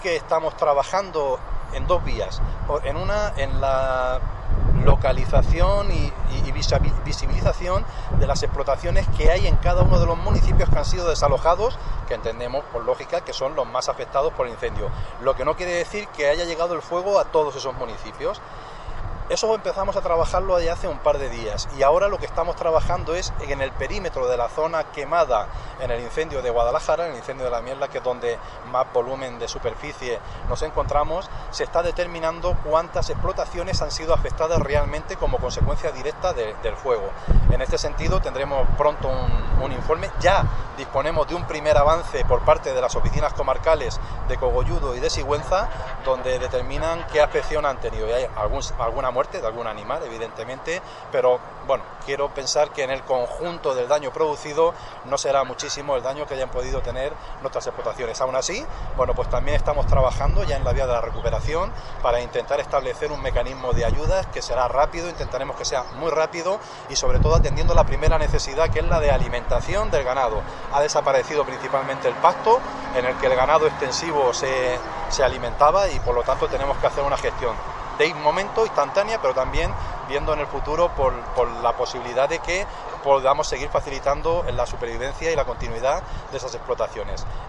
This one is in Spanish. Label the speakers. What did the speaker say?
Speaker 1: que estamos trabajando en dos vías. En una, en la localización y visibilización de las explotaciones que hay en cada uno de los municipios que han sido desalojados, que entendemos por lógica que son los más afectados por el incendio, lo que no quiere decir que haya llegado el fuego a todos esos municipios. Eso empezamos a trabajarlo ya hace un par de días y ahora lo que estamos trabajando es en el perímetro de la zona quemada en el incendio de Guadalajara, en el incendio de la Mierla, que es donde más volumen de superficie nos encontramos. Se está determinando cuántas explotaciones han sido afectadas realmente como consecuencia directa del fuego. En este sentido tendremos pronto un informe. Ya disponemos de un primer avance por parte de las oficinas comarcales de Cogolludo y de Sigüenza, donde determinan qué afección han tenido. Y hay alguna muerte de algún animal, evidentemente, pero bueno, quiero pensar que en el conjunto del daño producido no será muchísimo el daño que hayan podido tener nuestras explotaciones. Aún así, bueno, pues también estamos trabajando ya en la vía de la recuperación para intentar establecer un mecanismo de ayudas que será rápido, intentaremos que sea muy rápido y sobre todo atendiendo la primera necesidad, que es la de alimentación del ganado. Ha desaparecido principalmente el pasto en el que el ganado extensivo se alimentaba y por lo tanto tenemos que hacer una gestión de momento instantánea, pero también viendo en el futuro por la posibilidad de que podamos seguir facilitando la supervivencia y la continuidad de esas explotaciones.